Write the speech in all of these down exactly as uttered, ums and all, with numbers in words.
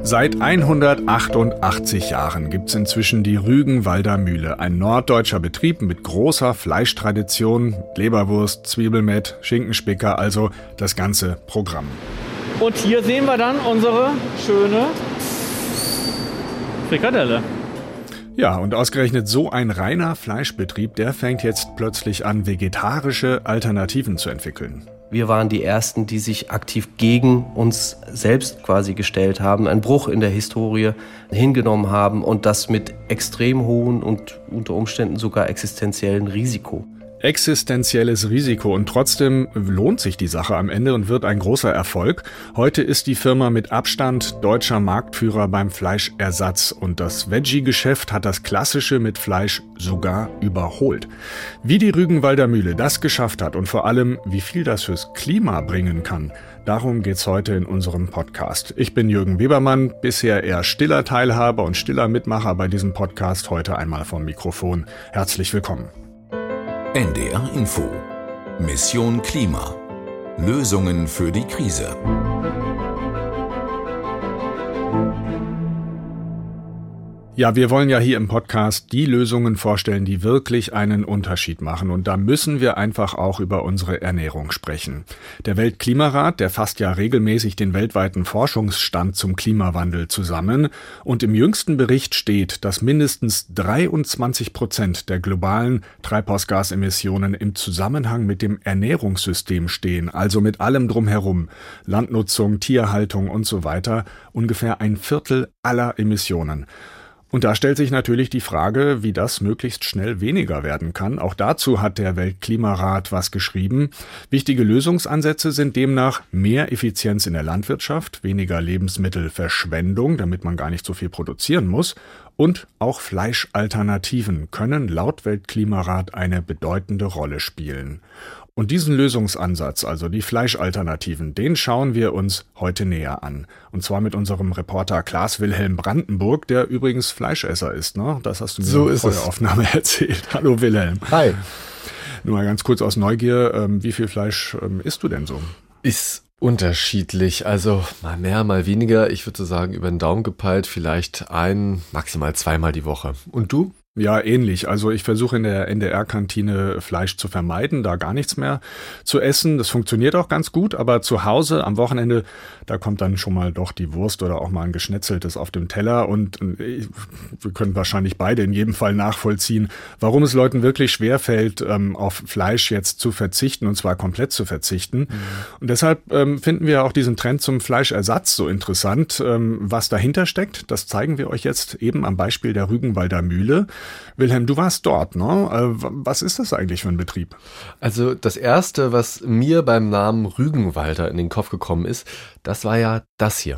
Seit hundertachtundachtzig Jahren gibt's inzwischen die Rügenwalder Mühle, ein norddeutscher Betrieb mit großer Fleischtradition, Leberwurst, Zwiebelmett, Schinkenspicker, also das ganze Programm. Und hier sehen wir dann unsere schöne Frikadelle. Ja, und ausgerechnet so ein reiner Fleischbetrieb, der fängt jetzt plötzlich an, vegetarische Alternativen zu entwickeln. Wir waren die Ersten, die sich aktiv gegen uns selbst quasi gestellt haben, einen Bruch in der Historie hingenommen haben und das mit extrem hohen und unter Umständen sogar existenziellen Risiko. Existenzielles Risiko und trotzdem lohnt sich die Sache am Ende und wird ein großer Erfolg. Heute ist die Firma mit Abstand deutscher Marktführer beim Fleischersatz und das Veggie-Geschäft hat das Klassische mit Fleisch sogar überholt. Wie die Rügenwalder Mühle das geschafft hat und vor allem, wie viel das fürs Klima bringen kann, darum geht's heute in unserem Podcast. Ich bin Jürgen Webermann, bisher eher stiller Teilhaber und stiller Mitmacher bei diesem Podcast, heute einmal vom Mikrofon. Herzlich willkommen. N D R Info. Mission Klima. Lösungen für die Krise. Ja, wir wollen ja hier im Podcast die Lösungen vorstellen, die wirklich einen Unterschied machen. Und da müssen wir einfach auch über unsere Ernährung sprechen. Der Weltklimarat, der fasst ja regelmäßig den weltweiten Forschungsstand zum Klimawandel zusammen. Und im jüngsten Bericht steht, dass mindestens dreiundzwanzig Prozent der globalen Treibhausgasemissionen im Zusammenhang mit dem Ernährungssystem stehen. Also mit allem drumherum. Landnutzung, Tierhaltung und so weiter. Ungefähr ein Viertel aller Emissionen. Und da stellt sich natürlich die Frage, wie das möglichst schnell weniger werden kann. Auch dazu hat der Weltklimarat was geschrieben. Wichtige Lösungsansätze sind demnach mehr Effizienz in der Landwirtschaft, weniger Lebensmittelverschwendung, damit man gar nicht so viel produzieren muss. Und auch Fleischalternativen können laut Weltklimarat eine bedeutende Rolle spielen. Und diesen Lösungsansatz, also die Fleischalternativen, den schauen wir uns heute näher an. Und zwar mit unserem Reporter Klaas-Wilhelm Brandenburg, der übrigens Fleischesser ist, ne? Das hast du mir so in der Aufnahme erzählt. Hallo Wilhelm. Hi. Nur mal ganz kurz aus Neugier, ähm, wie viel Fleisch ähm, isst du denn so? Ist unterschiedlich, also mal mehr, mal weniger. Ich würde so sagen, über den Daumen gepeilt, vielleicht ein, maximal zweimal die Woche. Und du? Ja, ähnlich. Also ich versuche in der N D R-Kantine Fleisch zu vermeiden, da gar nichts mehr zu essen. Das funktioniert auch ganz gut, aber zu Hause am Wochenende, da kommt dann schon mal doch die Wurst oder auch mal ein Geschnetzeltes auf dem Teller. Und wir können wahrscheinlich beide in jedem Fall nachvollziehen, warum es Leuten wirklich schwerfällt, auf Fleisch jetzt zu verzichten, und zwar komplett zu verzichten. Mhm. Und deshalb finden wir auch diesen Trend zum Fleischersatz so interessant. Was dahinter steckt, das zeigen wir euch jetzt eben am Beispiel der Rügenwalder Mühle. Wilhelm, du warst dort, ne? Was ist das eigentlich für ein Betrieb? Also das Erste, was mir beim Namen Rügenwalder in den Kopf gekommen ist, das war ja das hier.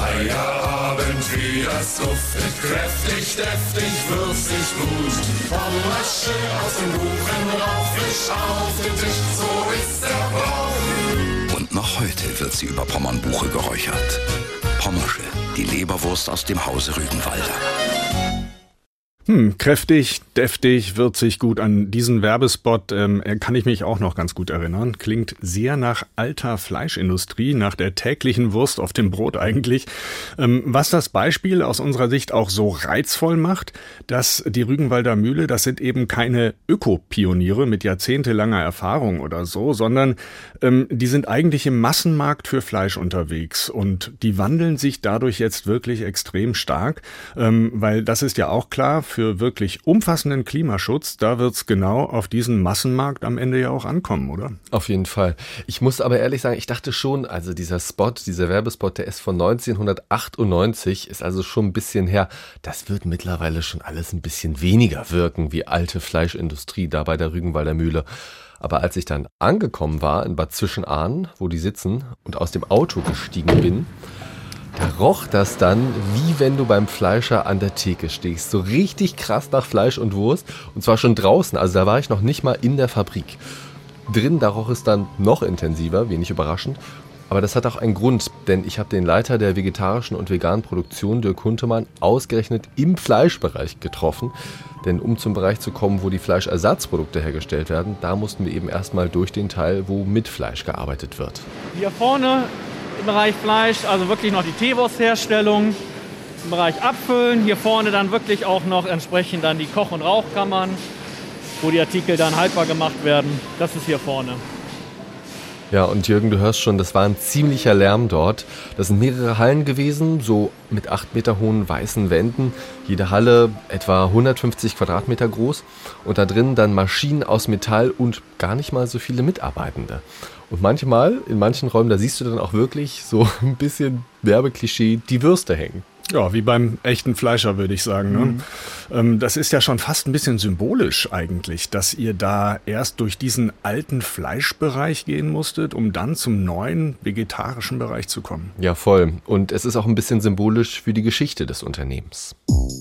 Feierabend, wie das duftet, kräftig, deftig, würzig, gut. Pommersche aus dem Buchen, Rauchfisch auf den Tisch, so ist der Brauch. Und noch heute wird sie über Pommernbuche geräuchert. Pommersche, die Leberwurst aus dem Hause Rügenwalder. Hm, kräftig, deftig, würzig, gut. An diesen Werbespot ähm, kann ich mich auch noch ganz gut erinnern. Klingt sehr nach alter Fleischindustrie, nach der täglichen Wurst auf dem Brot eigentlich. Ähm, was das Beispiel aus unserer Sicht auch so reizvoll macht, dass die Rügenwalder Mühle, das sind eben keine Ökopioniere mit jahrzehntelanger Erfahrung oder so, sondern ähm, die sind eigentlich im Massenmarkt für Fleisch unterwegs und die wandeln sich dadurch jetzt wirklich extrem stark, ähm, weil das ist ja auch klar, für wirklich umfassenden Klimaschutz, da wird's genau auf diesen Massenmarkt am Ende ja auch ankommen, oder? Auf jeden Fall. Ich muss aber ehrlich sagen, ich dachte schon, also dieser Spot, dieser Werbespot, der ist von neunzehnhundertachtundneunzig, ist also schon ein bisschen her. Das wird mittlerweile schon alles ein bisschen weniger wirken wie alte Fleischindustrie da bei der Rügenwalder Mühle. Aber als ich dann angekommen war in Bad Zwischenahn, wo die sitzen, und aus dem Auto gestiegen bin, da roch das dann, wie wenn du beim Fleischer an der Theke stehst. So richtig krass nach Fleisch und Wurst. Und zwar schon draußen. Also da war ich noch nicht mal in der Fabrik. Drin, da roch es dann noch intensiver, wenig überraschend. Aber das hat auch einen Grund, denn ich habe den Leiter der vegetarischen und veganen Produktion, Dirk Huntemann, ausgerechnet im Fleischbereich getroffen. Denn um zum Bereich zu kommen, wo die Fleischersatzprodukte hergestellt werden, da mussten wir eben erstmal durch den Teil, wo mit Fleisch gearbeitet wird. Hier vorne im Bereich Fleisch, also wirklich noch die Teewurstherstellung, im Bereich Abfüllen. Hier vorne dann wirklich auch noch entsprechend dann die Koch- und Rauchkammern, wo die Artikel dann haltbar gemacht werden. Das ist hier vorne. Ja, und Jürgen, du hörst schon, das war ein ziemlicher Lärm dort. Das sind mehrere Hallen gewesen, so mit acht Meter hohen weißen Wänden. Jede Halle etwa hundertfünfzig Quadratmeter groß. Und da drin dann Maschinen aus Metall und gar nicht mal so viele Mitarbeitende. Und manchmal, in manchen Räumen, da siehst du dann auch wirklich so ein bisschen Werbeklischee, die Würste hängen. Ja, wie beim echten Fleischer, würde ich sagen. Ne? Mhm. Ähm, das ist ja schon fast ein bisschen symbolisch eigentlich, dass ihr da erst durch diesen alten Fleischbereich gehen musstet, um dann zum neuen vegetarischen Bereich zu kommen. Ja, voll. Und es ist auch ein bisschen symbolisch für die Geschichte des Unternehmens.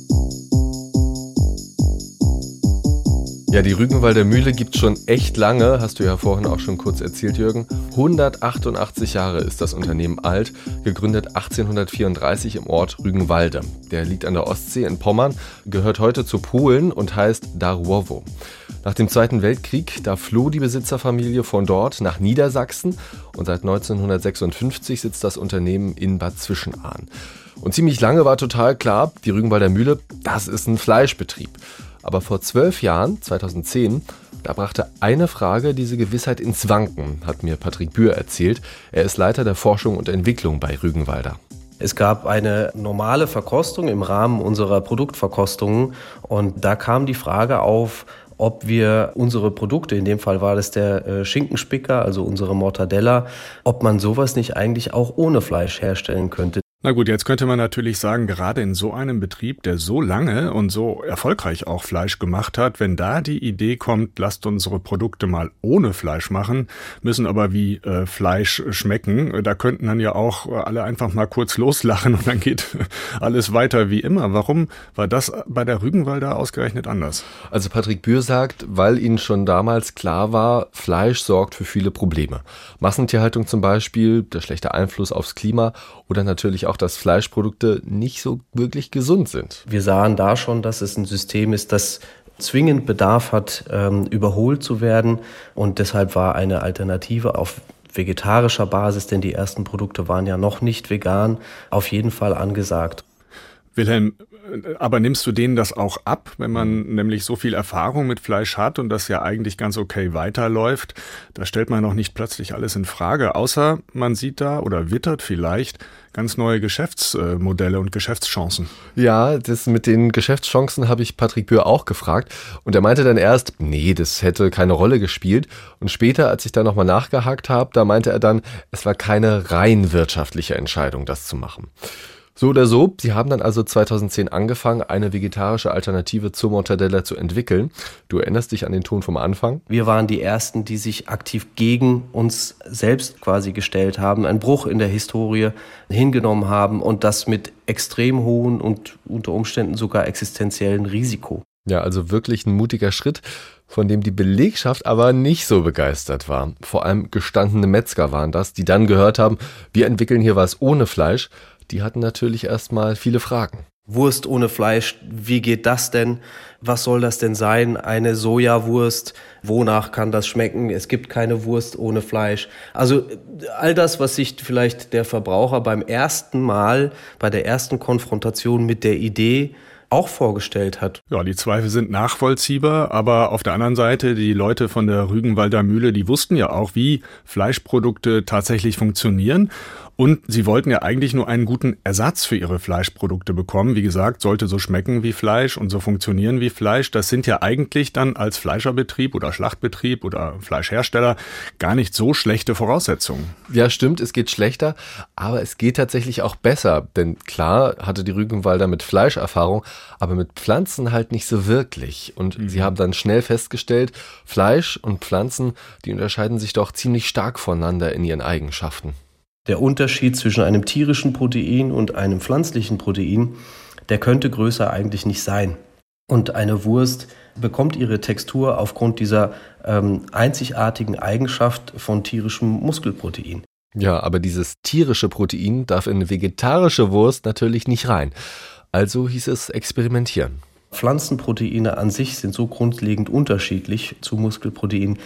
Ja, die Rügenwalder Mühle gibt es schon echt lange, hast du ja vorhin auch schon kurz erzählt, Jürgen. hundertachtundachtzig Jahre ist das Unternehmen alt, gegründet achtzehnhundertvierunddreißig im Ort Rügenwalde. Der liegt an der Ostsee in Pommern, gehört heute zu Polen und heißt Darłowo. Nach dem Zweiten Weltkrieg, da floh die Besitzerfamilie von dort nach Niedersachsen und seit neunzehnhundertsechsundfünfzig sitzt das Unternehmen in Bad Zwischenahn. Und ziemlich lange war total klar, die Rügenwalder Mühle, das ist ein Fleischbetrieb. Aber vor zwölf Jahren, zweitausendzehn, da brachte eine Frage diese Gewissheit ins Wanken, hat mir Patrick Bühr erzählt. Er ist Leiter der Forschung und Entwicklung bei Rügenwalder. Es gab eine normale Verkostung im Rahmen unserer Produktverkostungen und da kam die Frage auf, ob wir unsere Produkte, in dem Fall war das der Schinkenspicker, also unsere Mortadella, ob man sowas nicht eigentlich auch ohne Fleisch herstellen könnte. Na gut, jetzt könnte man natürlich sagen, gerade in so einem Betrieb, der so lange und so erfolgreich auch Fleisch gemacht hat, wenn da die Idee kommt, lasst unsere Produkte mal ohne Fleisch machen, müssen aber wie äh, Fleisch schmecken, da könnten dann ja auch alle einfach mal kurz loslachen und dann geht alles weiter wie immer. Warum war das bei der Rügenwalder ausgerechnet anders? Also Patrick Bühr sagt, weil ihnen schon damals klar war, Fleisch sorgt für viele Probleme. Massentierhaltung zum Beispiel, der schlechte Einfluss aufs Klima oder natürlich auch, dass Fleischprodukte nicht so wirklich gesund sind. Wir sahen da schon, dass es ein System ist, das zwingend Bedarf hat, ähm, überholt zu werden. Und deshalb war eine Alternative auf vegetarischer Basis, denn die ersten Produkte waren ja noch nicht vegan, auf jeden Fall angesagt. Wilhelm, aber nimmst du denen das auch ab, wenn man nämlich so viel Erfahrung mit Fleisch hat und das ja eigentlich ganz okay weiterläuft? Da stellt man noch nicht plötzlich alles in Frage, außer man sieht da oder wittert vielleicht ganz neue Geschäftsmodelle und Geschäftschancen. Ja, das mit den Geschäftschancen habe ich Patrick Bühr auch gefragt und er meinte dann erst, nee, das hätte keine Rolle gespielt und später, als ich da nochmal nachgehakt habe, da meinte er dann, es war keine rein wirtschaftliche Entscheidung, das zu machen. So oder so, sie haben dann also zweitausendzehn angefangen, eine vegetarische Alternative zur Mortadella zu entwickeln. Du erinnerst dich an den Ton vom Anfang? Wir waren die Ersten, die sich aktiv gegen uns selbst quasi gestellt haben, einen Bruch in der Historie hingenommen haben und das mit extrem hohen und unter Umständen sogar existenziellen Risiko. Ja, also wirklich ein mutiger Schritt, von dem die Belegschaft aber nicht so begeistert war. Vor allem gestandene Metzger waren das, die dann gehört haben, wir entwickeln hier was ohne Fleisch. Die hatten natürlich erstmal viele Fragen. Wurst ohne Fleisch, wie geht das denn? Was soll das denn sein? Eine Sojawurst, wonach kann das schmecken? Es gibt keine Wurst ohne Fleisch. Also all das, was sich vielleicht der Verbraucher beim ersten Mal, bei der ersten Konfrontation mit der Idee auch vorgestellt hat. Ja, die Zweifel sind nachvollziehbar, aber auf der anderen Seite, die Leute von der Rügenwalder Mühle, die wussten ja auch, wie Fleischprodukte tatsächlich funktionieren. Und sie wollten ja eigentlich nur einen guten Ersatz für ihre Fleischprodukte bekommen. Wie gesagt, sollte so schmecken wie Fleisch und so funktionieren wie Fleisch. Das sind ja eigentlich dann als Fleischerbetrieb oder Schlachtbetrieb oder Fleischhersteller gar nicht so schlechte Voraussetzungen. Ja, stimmt, es geht schlechter, aber es geht tatsächlich auch besser. Denn klar hatte die Rügenwalder mit Fleisch Erfahrung, aber mit Pflanzen halt nicht so wirklich. Und mhm. sie haben dann schnell festgestellt, Fleisch und Pflanzen, die unterscheiden sich doch ziemlich stark voneinander in ihren Eigenschaften. Der Unterschied zwischen einem tierischen Protein und einem pflanzlichen Protein, der könnte größer eigentlich nicht sein. Und eine Wurst bekommt ihre Textur aufgrund dieser ähm, einzigartigen Eigenschaft von tierischem Muskelprotein. Ja, aber dieses tierische Protein darf in eine vegetarische Wurst natürlich nicht rein. Also hieß es experimentieren. Pflanzenproteine an sich sind so grundlegend unterschiedlich zu Muskelproteinen,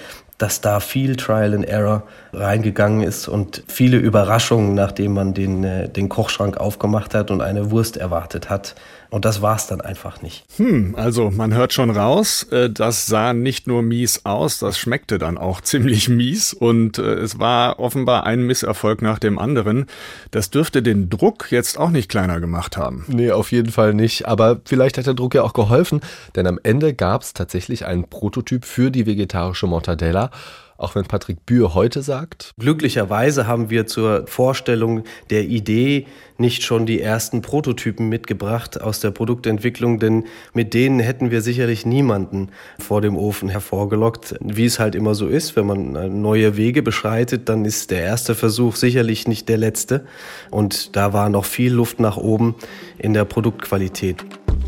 dass da viel Trial and Error reingegangen ist und viele Überraschungen, nachdem man den, den Kochschrank aufgemacht hat und eine Wurst erwartet hat. Und das war's dann einfach nicht. Hm, also man hört schon raus, das sah nicht nur mies aus, das schmeckte dann auch ziemlich mies und es war offenbar ein Misserfolg nach dem anderen. Das dürfte den Druck jetzt auch nicht kleiner gemacht haben. Nee, auf jeden Fall nicht. Aber vielleicht hat der Druck ja auch geholfen, denn am Ende gab es tatsächlich einen Prototyp für die vegetarische Mortadella. Auch wenn Patrick Bühr heute sagt: Glücklicherweise haben wir zur Vorstellung der Idee nicht schon die ersten Prototypen mitgebracht aus der Produktentwicklung, denn mit denen hätten wir sicherlich niemanden vor dem Ofen hervorgelockt. Wie es halt immer so ist, wenn man neue Wege beschreitet, dann ist der erste Versuch sicherlich nicht der letzte. Und da war noch viel Luft nach oben in der Produktqualität.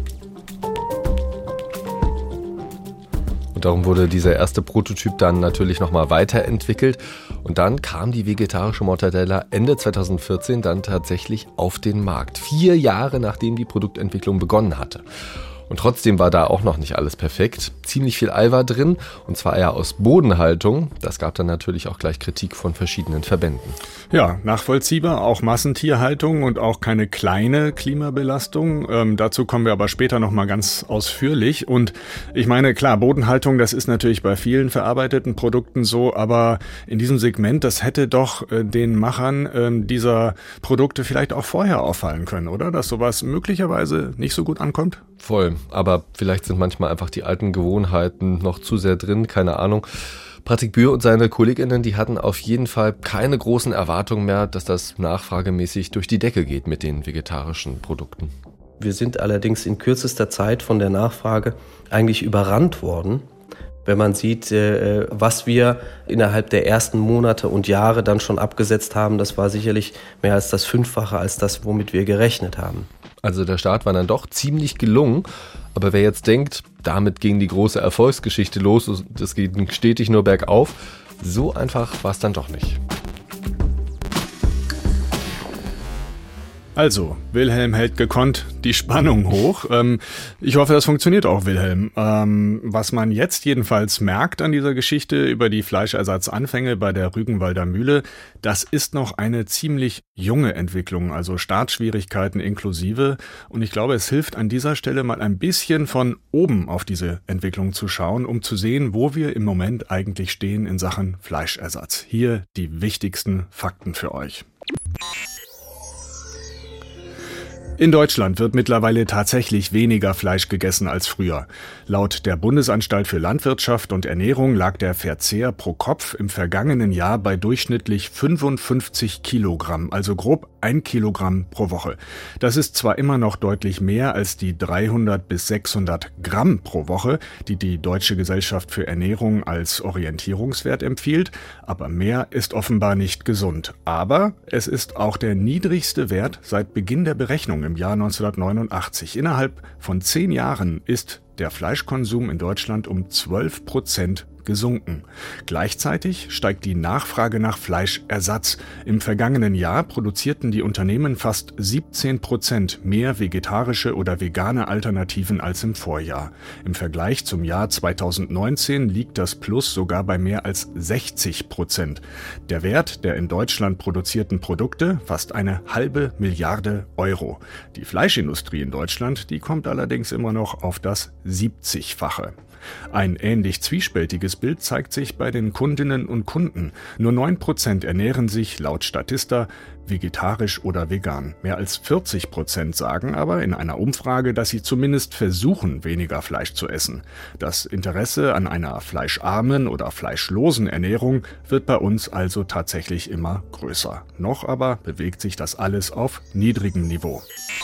Darum wurde dieser erste Prototyp dann natürlich nochmal weiterentwickelt und dann kam die vegetarische Mortadella Ende zweitausendvierzehn dann tatsächlich auf den Markt. Vier Jahre nachdem die Produktentwicklung begonnen hatte. Und trotzdem war da auch noch nicht alles perfekt. Ziemlich viel Ei war drin, und zwar eher aus Bodenhaltung. Das gab dann natürlich auch gleich Kritik von verschiedenen Verbänden. Ja, nachvollziehbar, auch Massentierhaltung und auch keine kleine Klimabelastung. Ähm, dazu kommen wir aber später nochmal ganz ausführlich. Und ich meine, klar, Bodenhaltung, das ist natürlich bei vielen verarbeiteten Produkten so, aber in diesem Segment, das hätte doch äh, den Machern äh, dieser Produkte vielleicht auch vorher auffallen können, oder? Dass sowas möglicherweise nicht so gut ankommt? Voll, aber vielleicht sind manchmal einfach die alten Gewohnheiten noch zu sehr drin, keine Ahnung. Patrick Bühr und seine Kolleginnen, die hatten auf jeden Fall keine großen Erwartungen mehr, dass das nachfragemäßig durch die Decke geht mit den vegetarischen Produkten. Wir sind allerdings in kürzester Zeit von der Nachfrage eigentlich überrannt worden. Wenn man sieht, was wir innerhalb der ersten Monate und Jahre dann schon abgesetzt haben, das war sicherlich mehr als das Fünffache als das, womit wir gerechnet haben. Also der Start war dann doch ziemlich gelungen, aber wer jetzt denkt, damit ging die große Erfolgsgeschichte los, das geht stetig nur bergauf, so einfach war es dann doch nicht. Also, Wilhelm hält gekonnt die Spannung hoch. Ähm, ich hoffe, das funktioniert auch, Wilhelm. Ähm, was man jetzt jedenfalls merkt an dieser Geschichte über die Fleischersatzanfänge bei der Rügenwalder Mühle, das ist noch eine ziemlich junge Entwicklung, also Startschwierigkeiten inklusive. Und ich glaube, es hilft an dieser Stelle mal ein bisschen von oben auf diese Entwicklung zu schauen, um zu sehen, wo wir im Moment eigentlich stehen in Sachen Fleischersatz. Hier die wichtigsten Fakten für euch. In Deutschland wird mittlerweile tatsächlich weniger Fleisch gegessen als früher. Laut der Bundesanstalt für Landwirtschaft und Ernährung lag der Verzehr pro Kopf im vergangenen Jahr bei durchschnittlich fünfundfünfzig Kilogramm, also grob ein Kilogramm pro Woche. Das ist zwar immer noch deutlich mehr als die dreihundert bis sechshundert Gramm pro Woche, die die Deutsche Gesellschaft für Ernährung als Orientierungswert empfiehlt, aber mehr ist offenbar nicht gesund. Aber es ist auch der niedrigste Wert seit Beginn der Berechnung im Jahr neunzehnhundertneunundachtzig. Innerhalb von zehn Jahren ist der Fleischkonsum in Deutschland um zwölf Prozent gesunken. Gleichzeitig steigt die Nachfrage nach Fleischersatz. Im vergangenen Jahr produzierten die Unternehmen fast siebzehn Prozent mehr vegetarische oder vegane Alternativen als im Vorjahr. Im Vergleich zum Jahr zweitausendneunzehn liegt das Plus sogar bei mehr als sechzig Prozent. Der Wert der in Deutschland produzierten Produkte fast eine halbe Milliarde Euro. Die Fleischindustrie in Deutschland, die kommt allerdings immer noch auf das siebzigfache. Ein ähnlich zwiespältiges Bild zeigt sich bei den Kundinnen und Kunden. Nur neun Prozent ernähren sich laut Statista vegetarisch oder vegan. Mehr als vierzig Prozent sagen aber in einer Umfrage, dass sie zumindest versuchen, weniger Fleisch zu essen. Das Interesse an einer fleischarmen oder fleischlosen Ernährung wird bei uns also tatsächlich immer größer. Noch aber bewegt sich das alles auf niedrigem Niveau.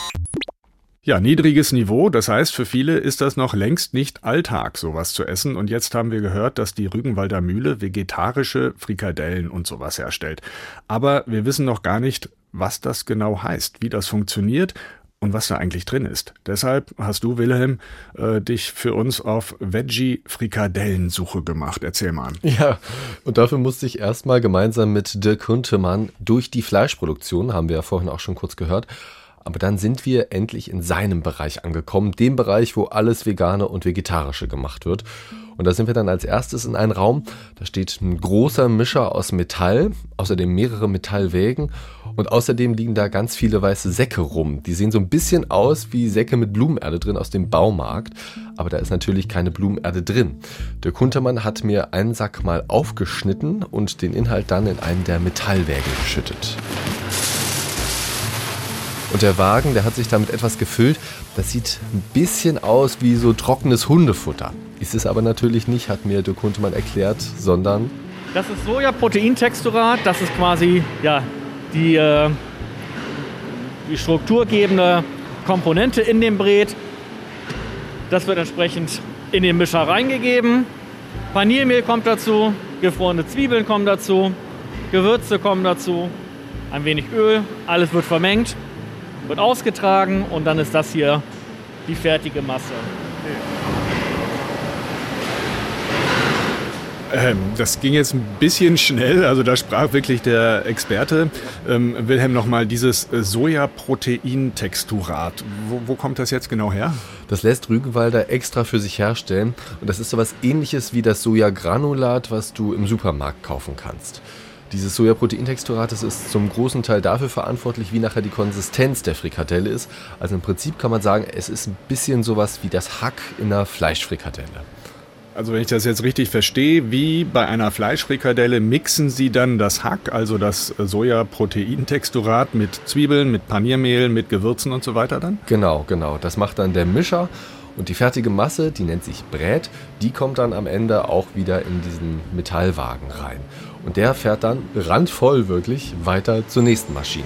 Ja, niedriges Niveau, das heißt, für viele ist das noch längst nicht Alltag, sowas zu essen. Und jetzt haben wir gehört, dass die Rügenwalder Mühle vegetarische Frikadellen und sowas herstellt. Aber wir wissen noch gar nicht, was das genau heißt, wie das funktioniert und was da eigentlich drin ist. Deshalb hast du, Wilhelm, äh, dich für uns auf Veggie-Frikadellensuche gemacht. Erzähl mal. Ja, und dafür musste ich erstmal gemeinsam mit Dirk Huntemann durch die Fleischproduktion, haben wir ja vorhin auch schon kurz gehört. Aber dann sind wir endlich in seinem Bereich angekommen, dem Bereich, wo alles Vegane und Vegetarische gemacht wird. Und da sind wir dann als erstes in einem Raum, da steht ein großer Mischer aus Metall, außerdem mehrere Metallwägen und außerdem liegen da ganz viele weiße Säcke rum. Die sehen so ein bisschen aus wie Säcke mit Blumenerde drin aus dem Baumarkt, aber da ist natürlich keine Blumenerde drin. Der Kuntermann hat mir einen Sack mal aufgeschnitten und den Inhalt dann in einen der Metallwägen geschüttet. Und der Wagen, der hat sich damit etwas gefüllt. Das sieht ein bisschen aus wie so trockenes Hundefutter. Ist es aber natürlich nicht, hat mir der Kuntermann erklärt, sondern... Das ist Sojaproteintexturat. Das ist quasi ja, die, äh, die strukturgebende Komponente in dem Bret. Das wird entsprechend in den Mischer reingegeben. Paniermehl kommt dazu, gefrorene Zwiebeln kommen dazu, Gewürze kommen dazu, ein wenig Öl. Alles wird vermengt, wird ausgetragen und dann ist das hier die fertige Masse. Ähm, das ging jetzt ein bisschen schnell, also da sprach wirklich der Experte. Ähm, Wilhelm, nochmal dieses Sojaproteintexturat. Wo, wo kommt das jetzt genau her? Das lässt Rügenwalder extra für sich herstellen und das ist so was Ähnliches wie das Sojagranulat, was du im Supermarkt kaufen kannst. Dieses Sojaproteintexturat, das ist zum großen Teil dafür verantwortlich, wie nachher die Konsistenz der Frikadelle ist. Also im Prinzip kann man sagen, es ist ein bisschen sowas wie das Hack in einer Fleischfrikadelle. Also wenn ich das jetzt richtig verstehe, wie bei einer Fleischfrikadelle mixen Sie dann das Hack, also das Sojaproteintexturat mit Zwiebeln, mit Paniermehl, mit Gewürzen und so weiter dann? Genau, genau. Das macht dann der Mischer. Und die fertige Masse, die nennt sich Brät, die kommt dann am Ende auch wieder in diesen Metallwagen rein. Und der fährt dann randvoll wirklich weiter zur nächsten Maschine.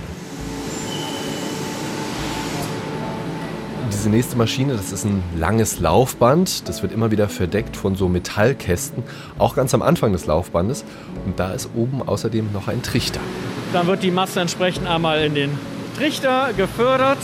Diese nächste Maschine, das ist ein langes Laufband. Das wird immer wieder verdeckt von so Metallkästen, auch ganz am Anfang des Laufbandes. Und da ist oben außerdem noch ein Trichter. Dann wird die Masse entsprechend einmal in den Trichter gefördert.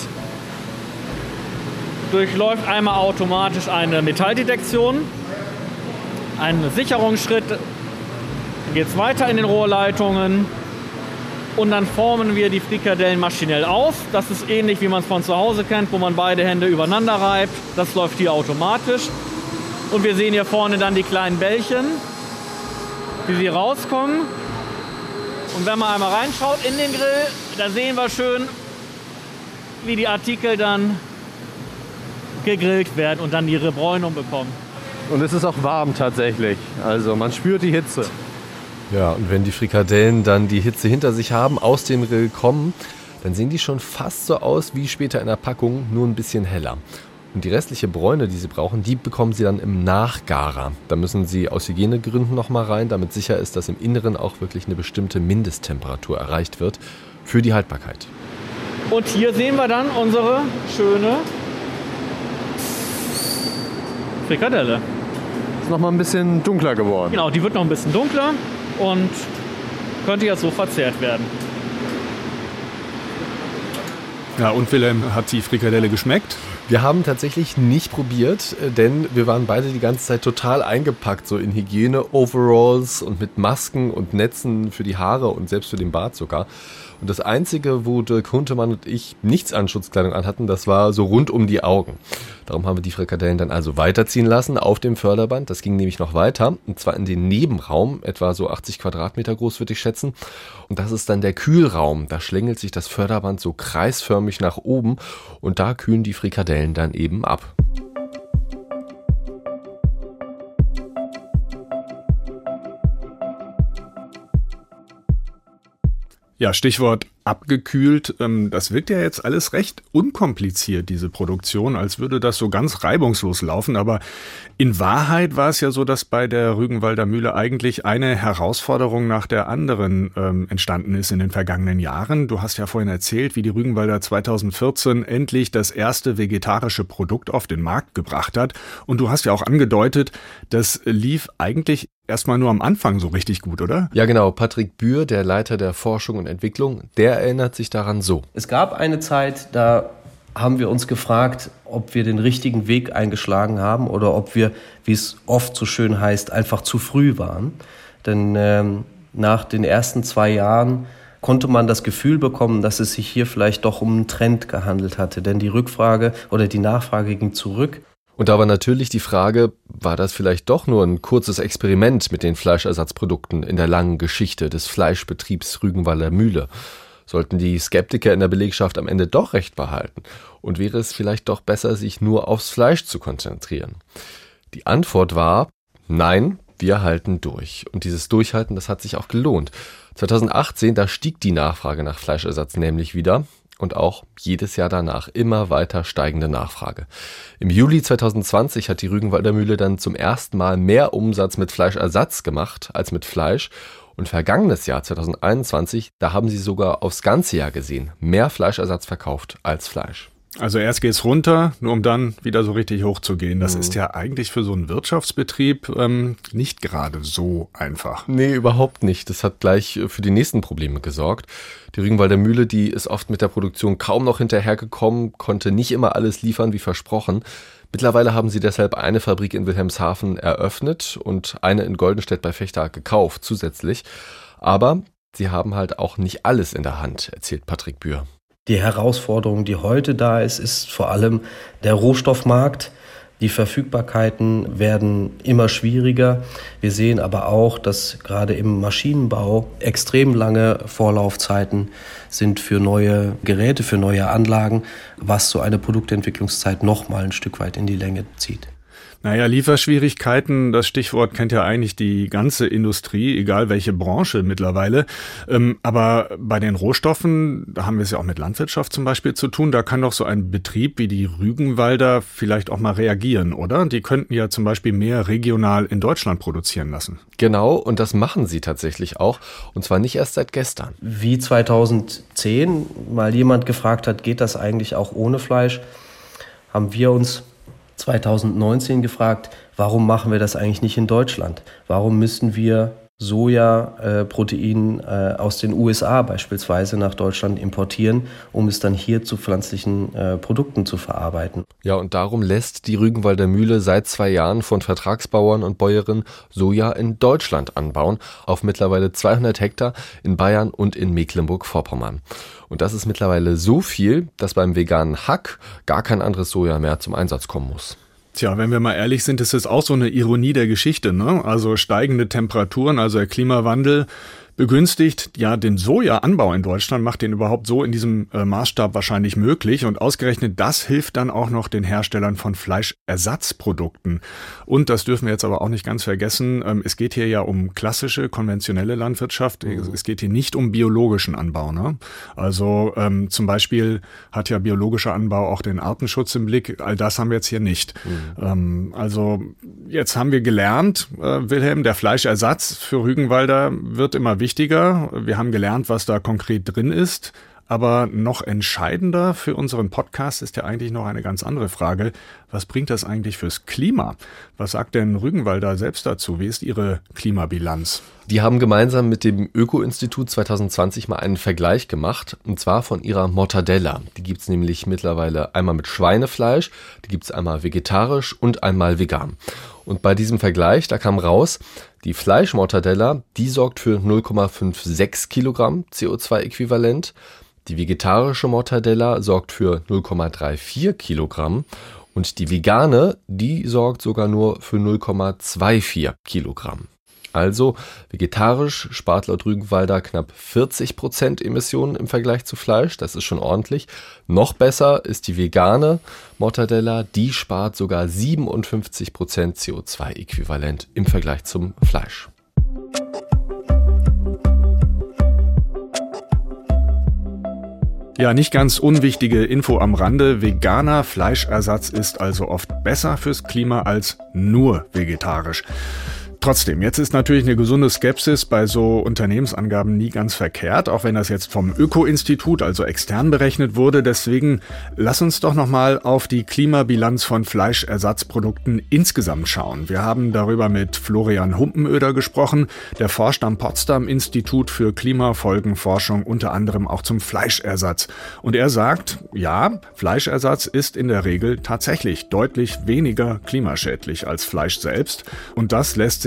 Durchläuft einmal automatisch eine Metalldetektion, einen Sicherungsschritt, dann geht es weiter in den Rohrleitungen und dann formen wir die Frikadellen maschinell auf. Das ist ähnlich, wie man es von zu Hause kennt, wo man beide Hände übereinander reibt. Das läuft hier automatisch. Und wir sehen hier vorne dann die kleinen Bällchen, wie sie rauskommen. Und wenn man einmal reinschaut in den Grill, da sehen wir schön, wie die Artikel dann gegrillt werden und dann ihre Bräunung bekommen. Und es ist auch warm tatsächlich. Also man spürt die Hitze. Ja, und wenn die Frikadellen dann die Hitze hinter sich haben, aus dem Grill kommen, dann sehen die schon fast so aus wie später in der Packung, nur ein bisschen heller. Und die restliche Bräune, die sie brauchen, die bekommen sie dann im Nachgarer. Da müssen sie aus Hygienegründen nochmal rein, damit sicher ist, dass im Inneren auch wirklich eine bestimmte Mindesttemperatur erreicht wird für die Haltbarkeit. Und hier sehen wir dann unsere schöne Frikadelle. Ist noch mal ein bisschen dunkler geworden. Genau, die wird noch ein bisschen dunkler und könnte jetzt so verzehrt werden. Ja, und Wilhelm, hat die Frikadelle geschmeckt? Wir haben tatsächlich nicht probiert, denn wir waren beide die ganze Zeit total eingepackt, so in Hygiene-Overalls und mit Masken und Netzen für die Haare und selbst für den Bart sogar. Und das Einzige, wo Dirk Huntemann und ich nichts an Schutzkleidung anhatten, das war so rund um die Augen. Darum haben wir die Frikadellen dann also weiterziehen lassen auf dem Förderband. Das ging nämlich noch weiter, und zwar in den Nebenraum, etwa so achtzig Quadratmeter groß, würde ich schätzen. Und das ist dann der Kühlraum. Da schlängelt sich das Förderband so kreisförmig nach oben und da kühlen die Frikadellen dann eben ab. Ja, Stichwort abgekühlt. Das wirkt ja jetzt alles recht unkompliziert, diese Produktion, als würde das so ganz reibungslos laufen. Aber in Wahrheit war es ja so, dass bei der Rügenwalder Mühle eigentlich eine Herausforderung nach der anderen ähm, entstanden ist in den vergangenen Jahren. Du hast ja vorhin erzählt, wie die Rügenwalder zweitausendvierzehn endlich das erste vegetarische Produkt auf den Markt gebracht hat. Und du hast ja auch angedeutet, das lief eigentlich erstmal nur am Anfang so richtig gut, oder? Ja, genau. Patrick Bühr, der Leiter der Forschung und Entwicklung, der erinnert sich daran so. Es gab eine Zeit, da haben wir uns gefragt, ob wir den richtigen Weg eingeschlagen haben oder ob wir, wie es oft so schön heißt, einfach zu früh waren. Denn ähm, nach den ersten zwei Jahren konnte man das Gefühl bekommen, dass es sich hier vielleicht doch um einen Trend gehandelt hatte. Denn die Rückfrage oder die Nachfrage ging zurück. Und da war natürlich die Frage, war das vielleicht doch nur ein kurzes Experiment mit den Fleischersatzprodukten in der langen Geschichte des Fleischbetriebs Rügenwalder Mühle? Sollten die Skeptiker in der Belegschaft am Ende doch recht behalten? Und wäre es vielleicht doch besser, sich nur aufs Fleisch zu konzentrieren? Die Antwort war, nein, wir halten durch. Und dieses Durchhalten, das hat sich auch gelohnt. zweitausendachtzehn, da stieg die Nachfrage nach Fleischersatz nämlich wieder. Und auch jedes Jahr danach immer weiter steigende Nachfrage. Im Juli zweitausendzwanzig hat die Rügenwalder Mühle dann zum ersten Mal mehr Umsatz mit Fleischersatz gemacht als mit Fleisch. Und vergangenes Jahr zweitausendeinundzwanzig, da haben sie sogar aufs ganze Jahr gesehen mehr Fleischersatz verkauft als Fleisch. Also erst geht's runter, nur um dann wieder so richtig hochzugehen. Das mhm. ist ja eigentlich für so einen Wirtschaftsbetrieb ähm, nicht gerade so einfach. Nee, überhaupt nicht. Das hat gleich für die nächsten Probleme gesorgt. Die Rügenwalder Mühle, die ist oft mit der Produktion kaum noch hinterhergekommen, konnte nicht immer alles liefern wie versprochen. Mittlerweile haben sie deshalb eine Fabrik in Wilhelmshaven eröffnet und eine in Goldenstedt bei Vechta gekauft zusätzlich. Aber sie haben halt auch nicht alles in der Hand, erzählt Patrick Bühr. Die Herausforderung, die heute da ist, ist vor allem der Rohstoffmarkt. Die Verfügbarkeiten werden immer schwieriger. Wir sehen aber auch, dass gerade im Maschinenbau extrem lange Vorlaufzeiten sind für neue Geräte, für neue Anlagen, was so eine Produktentwicklungszeit noch mal ein Stück weit in die Länge zieht. Naja, Lieferschwierigkeiten, das Stichwort kennt ja eigentlich die ganze Industrie, egal welche Branche mittlerweile. Ähm, aber bei den Rohstoffen, da haben wir es ja auch mit Landwirtschaft zum Beispiel zu tun, da kann doch so ein Betrieb wie die Rügenwalder vielleicht auch mal reagieren, oder? Die könnten ja zum Beispiel mehr regional in Deutschland produzieren lassen. Genau, und das machen sie tatsächlich auch. Und zwar nicht erst seit gestern. Wie zweitausendzehn mal jemand gefragt hat, geht das eigentlich auch ohne Fleisch, haben wir uns zweitausendneunzehn gefragt, warum machen wir das eigentlich nicht in Deutschland? Warum müssen wir Sojaprotein äh, aus den U S A beispielsweise nach Deutschland importieren, um es dann hier zu pflanzlichen äh, Produkten zu verarbeiten? Ja, und darum lässt die Rügenwalder Mühle seit zwei Jahren von Vertragsbauern und Bäuerinnen Soja in Deutschland anbauen, auf mittlerweile zweihundert Hektar in Bayern und in Mecklenburg-Vorpommern. Und das ist mittlerweile so viel, dass beim veganen Hack gar kein anderes Soja mehr zum Einsatz kommen muss. Tja, wenn wir mal ehrlich sind, ist es auch so eine Ironie der Geschichte, ne? Also steigende Temperaturen, also der Klimawandel begünstigt ja den Sojaanbau in Deutschland, macht den überhaupt so in diesem äh, Maßstab wahrscheinlich möglich. Und ausgerechnet das hilft dann auch noch den Herstellern von Fleischersatzprodukten. Und das dürfen wir jetzt aber auch nicht ganz vergessen, ähm, es geht hier ja um klassische, konventionelle Landwirtschaft. Mhm. Es geht hier nicht um biologischen Anbau, ne? Also ähm, zum Beispiel hat ja biologischer Anbau auch den Artenschutz im Blick. All das haben wir jetzt hier nicht. Mhm. Ähm, also jetzt haben wir gelernt, äh, Wilhelm, der Fleischersatz für Rügenwalder wird immer wichtiger. Wir haben gelernt, was da konkret drin ist. Aber noch entscheidender für unseren Podcast ist ja eigentlich noch eine ganz andere Frage. Was bringt das eigentlich fürs Klima? Was sagt denn Rügenwalder selbst dazu? Wie ist Ihre Klimabilanz? Die haben gemeinsam mit dem Öko-Institut zweitausendzwanzig mal einen Vergleich gemacht, und zwar von ihrer Mortadella. Die gibt's nämlich mittlerweile einmal mit Schweinefleisch, die gibt's einmal vegetarisch und einmal vegan. Und bei diesem Vergleich, da kam raus, die Fleischmortadella, die sorgt für null Komma sechsundfünfzig Kilogramm C O zwei Äquivalent. Die vegetarische Mortadella sorgt für null Komma vierunddreißig Kilogramm und die vegane, die sorgt sogar nur für null Komma vierundzwanzig Kilogramm. Also vegetarisch spart laut Rügenwalder knapp vierzig Prozent Emissionen im Vergleich zu Fleisch, das ist schon ordentlich. Noch besser ist die vegane Mortadella, die spart sogar siebenundfünfzig Prozent C O zwei Äquivalent im Vergleich zum Fleisch. Ja, nicht ganz unwichtige Info am Rande. Veganer Fleischersatz ist also oft besser fürs Klima als nur vegetarisch. Trotzdem, jetzt ist natürlich eine gesunde Skepsis bei so Unternehmensangaben nie ganz verkehrt, auch wenn das jetzt vom Öko-Institut, also extern berechnet wurde. Deswegen lass uns doch nochmal auf die Klimabilanz von Fleischersatzprodukten insgesamt schauen. Wir haben darüber mit Florian Humpenöder gesprochen. Der forscht am Potsdam-Institut für Klimafolgenforschung, unter anderem auch zum Fleischersatz. Und er sagt, ja, Fleischersatz ist in der Regel tatsächlich deutlich weniger klimaschädlich als Fleisch selbst. Und das lässt sich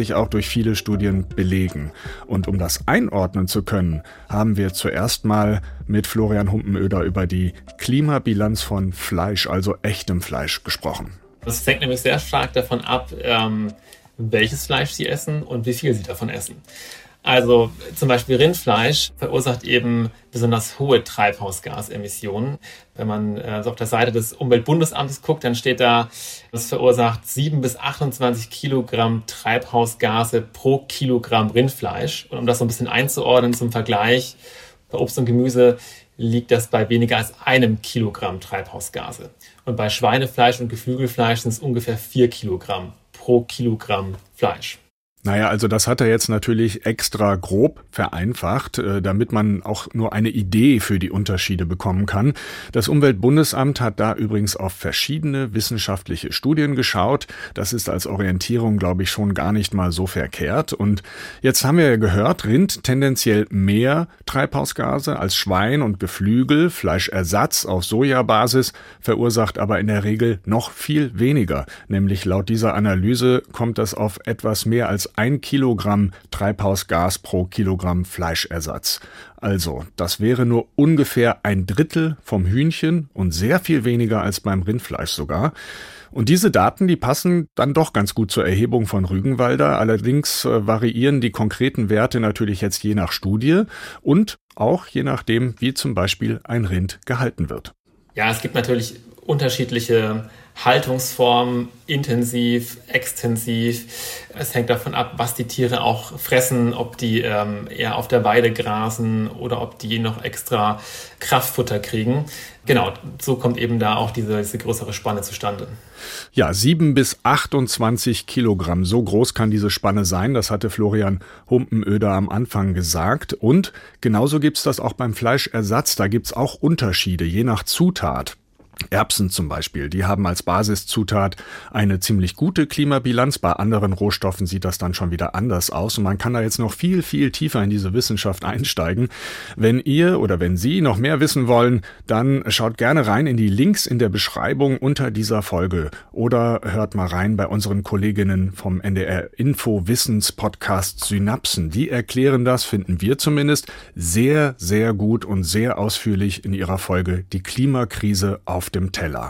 sich auch durch viele Studien belegen. Und um das einordnen zu können, haben wir zuerst mal mit Florian Humpenöder über die Klimabilanz von Fleisch, also echtem Fleisch, gesprochen. Das hängt nämlich sehr stark davon ab, ähm, welches Fleisch Sie essen und wie viel Sie davon essen. Also zum Beispiel Rindfleisch verursacht eben besonders hohe Treibhausgasemissionen. Wenn man äh, so auf der Seite des Umweltbundesamtes guckt, dann steht da, das verursacht sieben bis achtundzwanzig Kilogramm Treibhausgase pro Kilogramm Rindfleisch. Und um das so ein bisschen einzuordnen zum Vergleich, bei Obst und Gemüse liegt das bei weniger als einem Kilogramm Treibhausgase. Und bei Schweinefleisch und Geflügelfleisch sind es ungefähr vier Kilogramm pro Kilogramm Fleisch. Naja, also das hat er jetzt natürlich extra grob vereinfacht, damit man auch nur eine Idee für die Unterschiede bekommen kann. Das Umweltbundesamt hat da übrigens auf verschiedene wissenschaftliche Studien geschaut. Das ist als Orientierung, glaube ich, schon gar nicht mal so verkehrt. Und jetzt haben wir ja gehört, Rind tendenziell mehr Treibhausgase als Schwein und Geflügel. Fleischersatz auf Sojabasis verursacht aber in der Regel noch viel weniger. Nämlich laut dieser Analyse kommt das auf etwas mehr als ein Kilogramm Treibhausgas pro Kilogramm Fleischersatz. Also, das wäre nur ungefähr ein Drittel vom Hühnchen und sehr viel weniger als beim Rindfleisch sogar. Und diese Daten, die passen dann doch ganz gut zur Erhebung von Rügenwalder. Allerdings äh, variieren die konkreten Werte natürlich jetzt je nach Studie und auch je nachdem, wie zum Beispiel ein Rind gehalten wird. Ja, es gibt natürlich unterschiedliche Haltungsformen, intensiv, extensiv. Es hängt davon ab, was die Tiere auch fressen, ob die ähm, eher auf der Weide grasen oder ob die noch extra Kraftfutter kriegen. Genau, so kommt eben da auch diese, diese größere Spanne zustande. Ja, sieben bis achtundzwanzig Kilogramm, so groß kann diese Spanne sein, das hatte Florian Humpenöder am Anfang gesagt. Und genauso gibt's das auch beim Fleischersatz, da gibt's auch Unterschiede, je nach Zutat. Erbsen zum Beispiel, die haben als Basiszutat eine ziemlich gute Klimabilanz. Bei anderen Rohstoffen sieht das dann schon wieder anders aus. Und man kann da jetzt noch viel, viel tiefer in diese Wissenschaft einsteigen. Wenn ihr oder wenn Sie noch mehr wissen wollen, dann schaut gerne rein in die Links in der Beschreibung unter dieser Folge. Oder hört mal rein bei unseren Kolleginnen vom N D R Info Wissenspodcast Synapsen. Die erklären das, finden wir zumindest, sehr, sehr gut und sehr ausführlich in ihrer Folge Die Klimakrise auf dem Teller.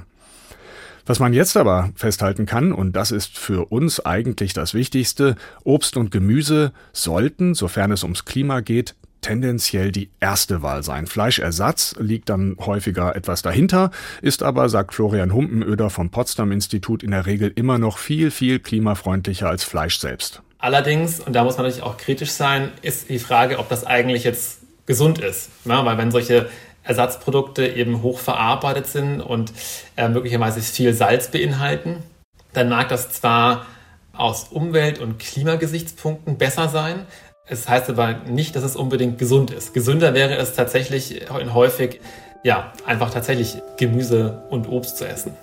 Was man jetzt aber festhalten kann, und das ist für uns eigentlich das Wichtigste, Obst und Gemüse sollten, sofern es ums Klima geht, tendenziell die erste Wahl sein. Fleischersatz liegt dann häufiger etwas dahinter, ist aber, sagt Florian Humpenöder vom Potsdam-Institut, in der Regel immer noch viel, viel klimafreundlicher als Fleisch selbst. Allerdings, und da muss man natürlich auch kritisch sein, ist die Frage, ob das eigentlich jetzt gesund ist. Ja, weil wenn solche Ersatzprodukte eben hoch verarbeitet sind und äh, möglicherweise viel Salz beinhalten, dann mag das zwar aus Umwelt- und Klimagesichtspunkten besser sein, es heißt aber nicht, dass es unbedingt gesund ist. Gesünder wäre es tatsächlich häufig, ja, einfach tatsächlich Gemüse und Obst zu essen.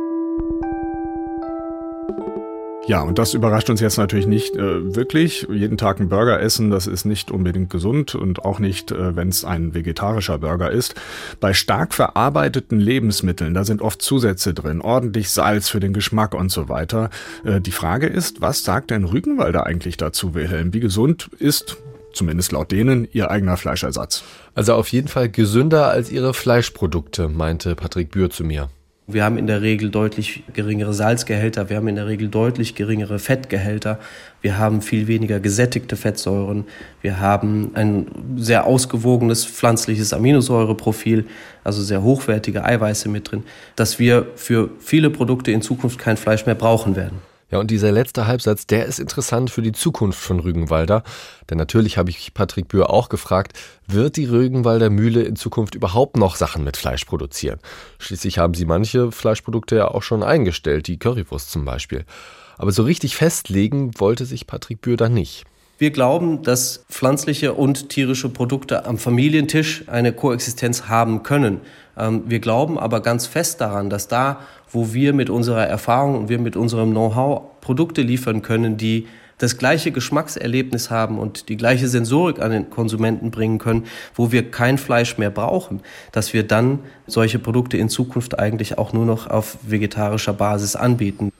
Ja, und das überrascht uns jetzt natürlich nicht äh, wirklich. Jeden Tag einen Burger essen, das ist nicht unbedingt gesund und auch nicht, äh, wenn es ein vegetarischer Burger ist. Bei stark verarbeiteten Lebensmitteln, da sind oft Zusätze drin, ordentlich Salz für den Geschmack und so weiter. Äh, die Frage ist, was sagt denn Rügenwalder eigentlich dazu, Wilhelm? Wie gesund ist, zumindest laut denen, ihr eigener Fleischersatz? Also auf jeden Fall gesünder als ihre Fleischprodukte, meinte Patrick Bühr zu mir. Wir haben in der Regel deutlich geringere Salzgehälter, wir haben in der Regel deutlich geringere Fettgehälter, wir haben viel weniger gesättigte Fettsäuren, wir haben ein sehr ausgewogenes pflanzliches Aminosäureprofil, also sehr hochwertige Eiweiße mit drin, dass wir für viele Produkte in Zukunft kein Fleisch mehr brauchen werden. Ja, und dieser letzte Halbsatz, der ist interessant für die Zukunft von Rügenwalder. Denn natürlich habe ich Patrick Bühr auch gefragt, wird die Rügenwalder Mühle in Zukunft überhaupt noch Sachen mit Fleisch produzieren? Schließlich haben sie manche Fleischprodukte ja auch schon eingestellt, die Currywurst zum Beispiel. Aber so richtig festlegen wollte sich Patrick Bühr da nicht. Wir glauben, dass pflanzliche und tierische Produkte am Familientisch eine Koexistenz haben können. Wir glauben aber ganz fest daran, dass da, wo wir mit unserer Erfahrung und wir mit unserem Know-how Produkte liefern können, die das gleiche Geschmackserlebnis haben und die gleiche Sensorik an den Konsumenten bringen können, wo wir kein Fleisch mehr brauchen, dass wir dann solche Produkte in Zukunft eigentlich auch nur noch auf vegetarischer Basis anbieten.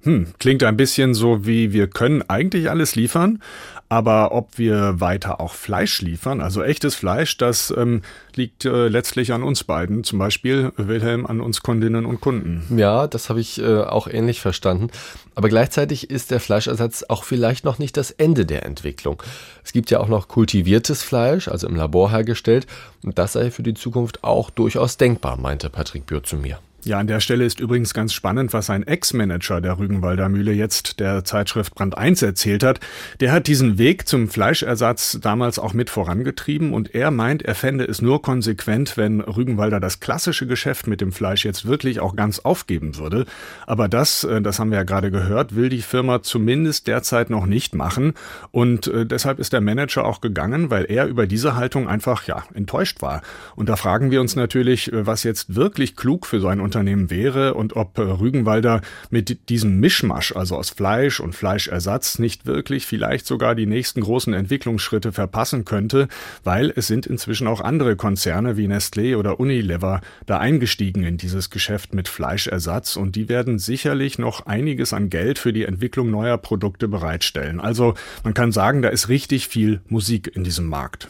Hm, klingt ein bisschen so wie, wir können eigentlich alles liefern, aber ob wir weiter auch Fleisch liefern, also echtes Fleisch, das ähm, liegt äh, letztlich an uns beiden, zum Beispiel, Wilhelm, an uns Kundinnen und Kunden. Ja, das habe ich äh, auch ähnlich verstanden. Aber gleichzeitig ist der Fleischersatz auch vielleicht noch nicht das Ende der Entwicklung. Es gibt ja auch noch kultiviertes Fleisch, also im Labor hergestellt, und das sei für die Zukunft auch durchaus denkbar, meinte Patrick Bürth zu mir. Ja, an der Stelle ist übrigens ganz spannend, was ein Ex-Manager der Rügenwalder Mühle jetzt der Zeitschrift Brand eins erzählt hat. Der hat diesen Weg zum Fleischersatz damals auch mit vorangetrieben und er meint, er fände es nur konsequent, wenn Rügenwalder das klassische Geschäft mit dem Fleisch jetzt wirklich auch ganz aufgeben würde. Aber das, das haben wir ja gerade gehört, will die Firma zumindest derzeit noch nicht machen und deshalb ist der Manager auch gegangen, weil er über diese Haltung einfach, ja, enttäuscht war. Und da fragen wir uns natürlich, was jetzt wirklich klug für so ein Unternehmen Unternehmen wäre und ob Rügenwalder mit diesem Mischmasch, also aus Fleisch und Fleischersatz, nicht wirklich vielleicht sogar die nächsten großen Entwicklungsschritte verpassen könnte, weil es sind inzwischen auch andere Konzerne wie Nestlé oder Unilever da eingestiegen in dieses Geschäft mit Fleischersatz und die werden sicherlich noch einiges an Geld für die Entwicklung neuer Produkte bereitstellen. Also man kann sagen, da ist richtig viel Musik in diesem Markt.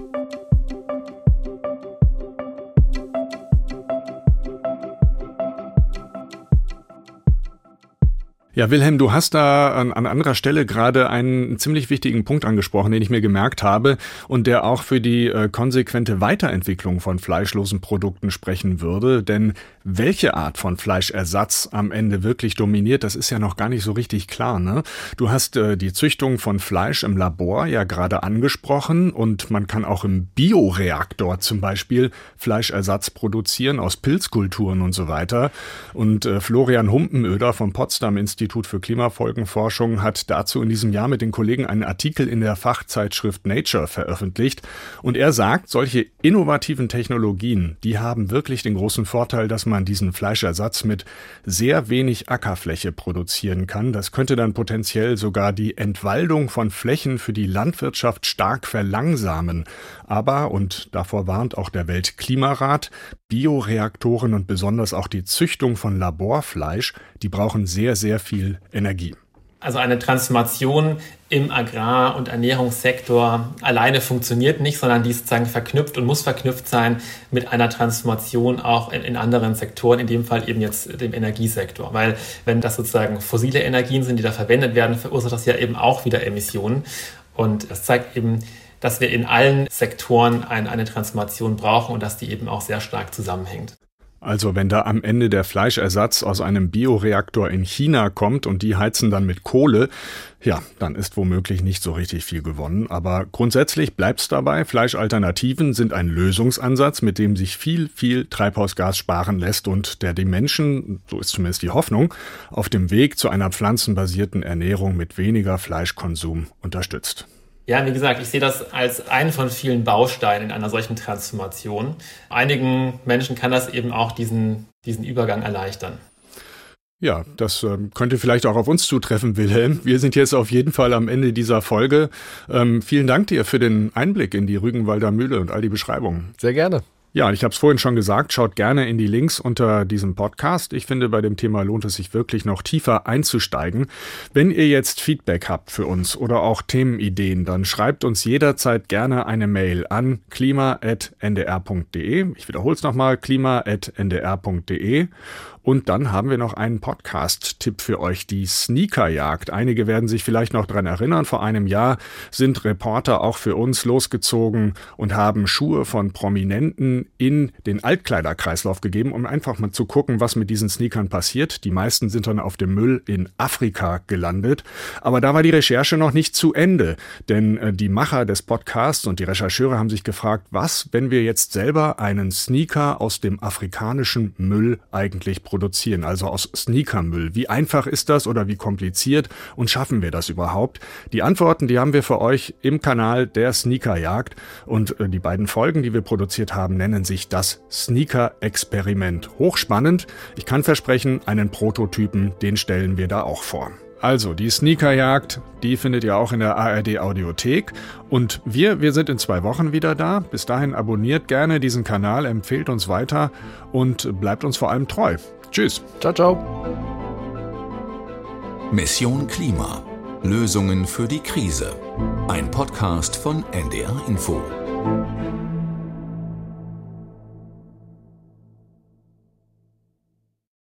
Ja, Wilhelm, du hast da an, an anderer Stelle gerade einen ziemlich wichtigen Punkt angesprochen, den ich mir gemerkt habe und der auch für die äh, konsequente Weiterentwicklung von fleischlosen Produkten sprechen würde. Denn welche Art von Fleischersatz am Ende wirklich dominiert, das ist ja noch gar nicht so richtig klar, ne? Du hast äh, die Züchtung von Fleisch im Labor ja gerade angesprochen und man kann auch im Bioreaktor zum Beispiel Fleischersatz produzieren aus Pilzkulturen und so weiter. Und äh, Florian Humpenöder vom Potsdam Institut Institut für Klimafolgenforschung hat dazu in diesem Jahr mit den Kollegen einen Artikel in der Fachzeitschrift Nature veröffentlicht. Und er sagt, solche innovativen Technologien, die haben wirklich den großen Vorteil, dass man diesen Fleischersatz mit sehr wenig Ackerfläche produzieren kann. Das könnte dann potenziell sogar die Entwaldung von Flächen für die Landwirtschaft stark verlangsamen. Aber, und davor warnt auch der Weltklimarat, Bioreaktoren und besonders auch die Züchtung von Laborfleisch, die brauchen sehr, sehr viel Energie. Also eine Transformation im Agrar- und Ernährungssektor alleine funktioniert nicht, sondern die ist sozusagen verknüpft und muss verknüpft sein mit einer Transformation auch in, in anderen Sektoren, in dem Fall eben jetzt dem Energiesektor. Weil wenn das sozusagen fossile Energien sind, die da verwendet werden, verursacht das ja eben auch wieder Emissionen. Und das zeigt eben, dass wir in allen Sektoren ein, eine Transformation brauchen und dass die eben auch sehr stark zusammenhängt. Also wenn da am Ende der Fleischersatz aus einem Bioreaktor in China kommt und die heizen dann mit Kohle, ja, dann ist womöglich nicht so richtig viel gewonnen. Aber grundsätzlich bleibt's dabei, Fleischalternativen sind ein Lösungsansatz, mit dem sich viel, viel Treibhausgas sparen lässt und der die Menschen, so ist zumindest die Hoffnung, auf dem Weg zu einer pflanzenbasierten Ernährung mit weniger Fleischkonsum unterstützt. Ja, wie gesagt, ich sehe das als einen von vielen Bausteinen in einer solchen Transformation. Einigen Menschen kann das eben auch diesen, diesen Übergang erleichtern. Ja, das äh, könnte vielleicht auch auf uns zutreffen, Wilhelm. Wir sind jetzt auf jeden Fall am Ende dieser Folge. Ähm, vielen Dank dir für den Einblick in die Rügenwalder Mühle und all die Beschreibungen. Sehr gerne. Ja, ich habe es vorhin schon gesagt, schaut gerne in die Links unter diesem Podcast. Ich finde, bei dem Thema lohnt es sich wirklich noch tiefer einzusteigen. Wenn ihr jetzt Feedback habt für uns oder auch Themenideen, dann schreibt uns jederzeit gerne eine Mail an klima at n d r punkt d e. Ich wiederhole es nochmal, klima at n d r punkt d e. Und dann haben wir noch einen Podcast-Tipp für euch, die Sneakerjagd. Einige werden sich vielleicht noch dran erinnern, vor einem Jahr sind Reporter auch für uns losgezogen und haben Schuhe von Prominenten in den Altkleiderkreislauf gegeben, um einfach mal zu gucken, was mit diesen Sneakern passiert. Die meisten sind dann auf dem Müll in Afrika gelandet. Aber da war die Recherche noch nicht zu Ende, denn äh, die Macher des Podcasts und die Rechercheure haben sich gefragt, was, wenn wir jetzt selber einen Sneaker aus dem afrikanischen Müll eigentlich produzieren? produzieren, also aus Sneakermüll. Wie einfach ist das oder wie kompliziert und schaffen wir das überhaupt? Die Antworten, die haben wir für euch im Kanal der Sneakerjagd und äh, die beiden Folgen, die wir produziert haben, nennen sich das Sneaker-Experiment. Hochspannend. Ich kann versprechen, einen Prototypen, den stellen wir da auch vor. Also, die Sneakerjagd, die findet ihr auch in der A R D-Audiothek. Und wir, wir sind in zwei Wochen wieder da. Bis dahin abonniert gerne diesen Kanal, empfehlt uns weiter und bleibt uns vor allem treu. Tschüss. Ciao, ciao. Mission Klima. Lösungen für die Krise. Ein Podcast von N D R Info.